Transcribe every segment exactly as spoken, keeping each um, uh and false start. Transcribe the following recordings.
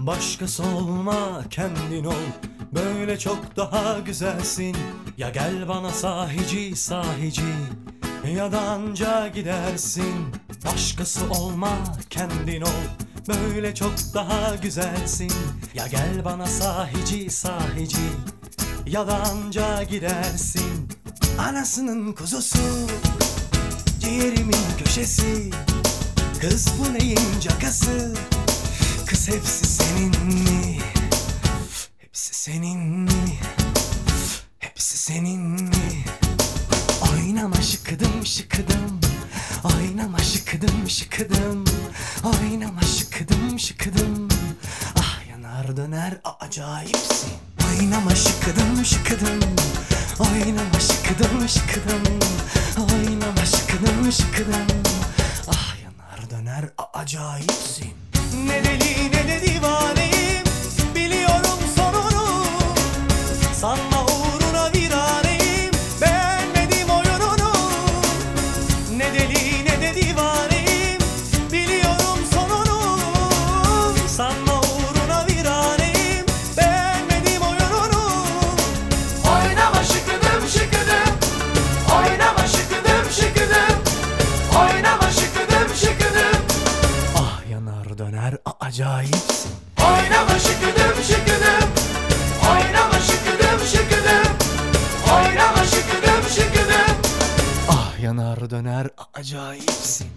Başkası olma, kendin ol. Böyle çok daha güzelsin. Ya gel bana sahici sahici, ya da anca gidersin. Başkası olma, kendin ol. Böyle çok daha güzelsin. Ya gel bana sahici sahici, ya da anca gidersin. Anasının kuzusu, ciğerimin köşesi. Kız bu neyin cakası? Kız hepsi senin mi? Hepsi senin mi? Hepsi senin mi? Oynama şıkıdım şıkıdım, oynama şıkıdım şıkıdım, oynama şıkıdım şıkıdım. Ah yanar döner acayipsin. Oynama şıkıdım şıkıdım, oynama şıkıdım şıkıdım, oynama şıkıdım şıkıdım. Ah yanar döner acayipsin. Ne deli ne de divaneyim, biliyorum sonunu. Sanma uğruna viraneyim, beğenmedim oyununu. Ne deli ne de divaneyim, biliyorum sonunu. Sanma uğruna viraneyim, beğenmedim oyununu. Oynama şıkıdım şıkıdım, oynama şıkıdım şıkıdım, oynama şıkıdım şıkıdım. Ah yanar döner acayipsin. Oynama şıkıdım şıkıdım, oynama şıkıdım şıkıdım, oynama şıkıdım şıkıdım. Ah yanar döner acayipsin.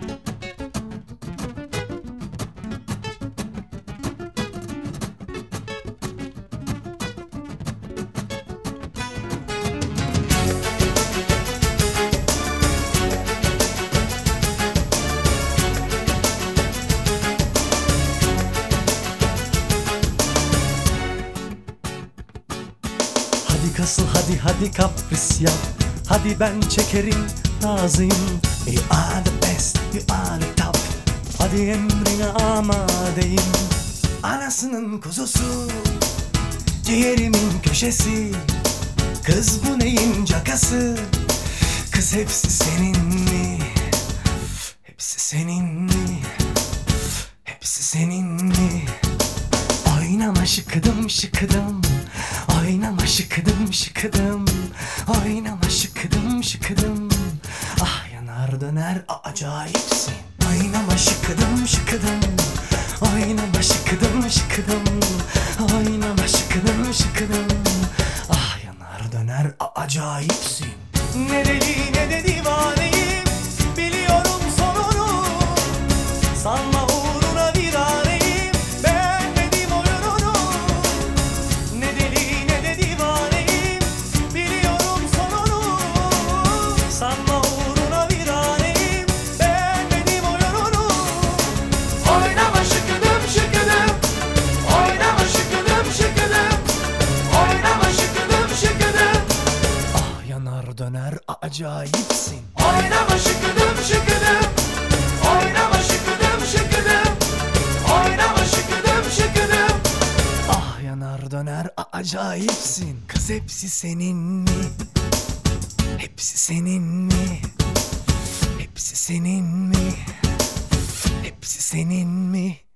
Hadi kasıl hadi hadi kapris yap. Hadi ben çekerim razıyım. You are the best, you are the top. Hadi emrine amadeyim. Anasının kuzusu, ciğerimin köşesi. Kız bu neyin cakası? Kız hepsi senin mi? Hepsi senin mi? Hepsi senin mi? Oynama şıkıdım şıkıdım, oynama şıkıdım şıkıdım, oynama şıkıdım şıkıdım. Ah yanar döner acayipsin. Oynama şıkıdım şıkıdım, oynama şıkıdım şıkıdım, oynama şıkıdım şıkıdım. Ah yanar döner acayipsin. Ne deli ne de divaneyim, biliyorum sonunu. Sanma uğruna viraneyim, beğenmedim oyununu. Ne deli ne de divaneyim, biliyorum sonunu. Sanma uğruna viraneyim, beğenmedim oyununu. Oynama şıkıdım şıkıdım, oynama şıkıdım şıkıdım, oynama şıkıdım şıkıdım. Ah yanar döner acayipsin. Oynama şıkıdım şıkıdım, oynama şıkıdım şıkıdım, oynama şıkıdım şıkıdım. Ah yanar döner acayipsin. Kız hepsi senin mi? Hepsi senin mi? Hepsi senin mi? Hepsi senin mi?